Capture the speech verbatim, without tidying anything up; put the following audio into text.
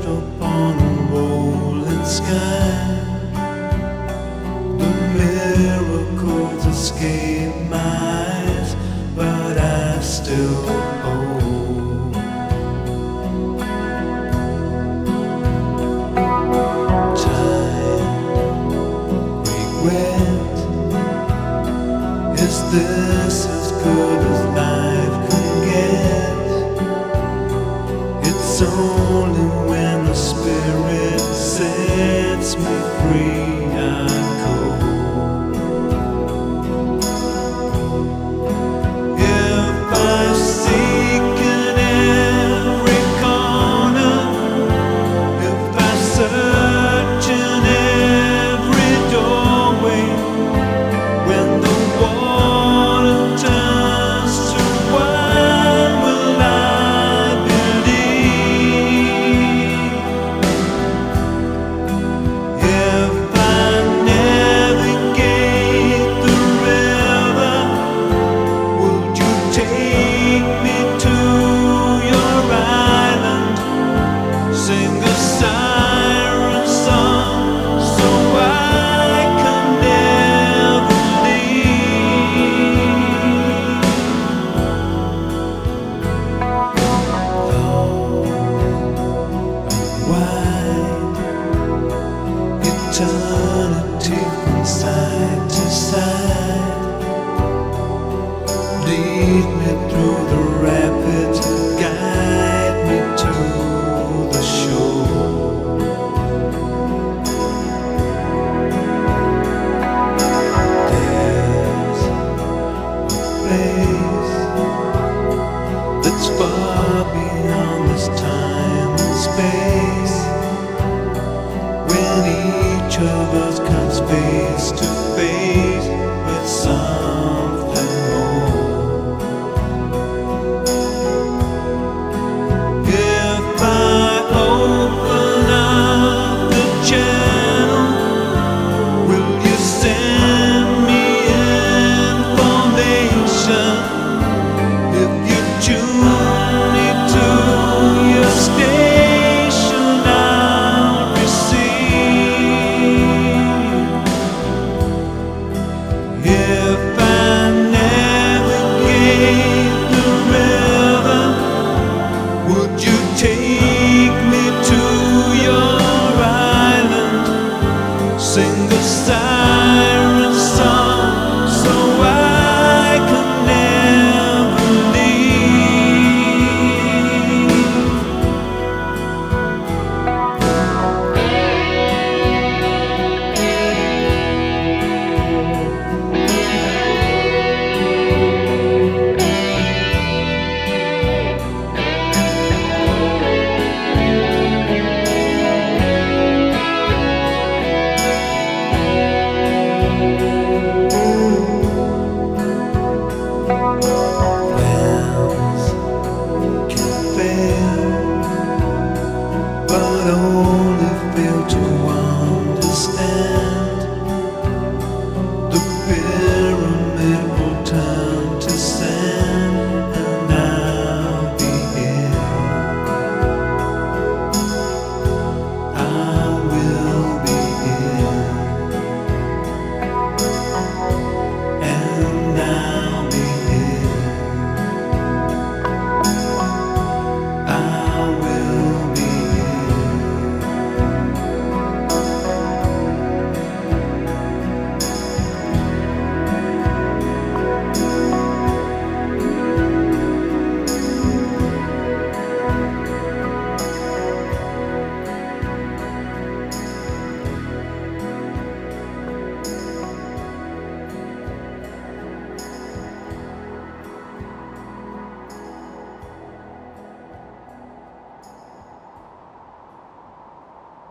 upon a rolling sky. The miracles escape my eyes, but I still hold. Time, regret. Is this as good as life can get? It's only when the Spirit sets me free I go. If I seek in every corner, if I search in every doorway, when the water turns to wine, will I believe? If I navigate the river, would you take me to your island? Sing a siren song so I can never leave. Long and wide, eternity from side to side. Lead me through the rapids, guide me to the shore. There's a place that's far beyond this time and space, when each of us comes face to face with something more. If I open up the channel, will you send me information? If you tune me to your station, I'll receive. If I navigate the river, would you take me to your island? Sing a siren song so I can never leave. Plans can fail, but oh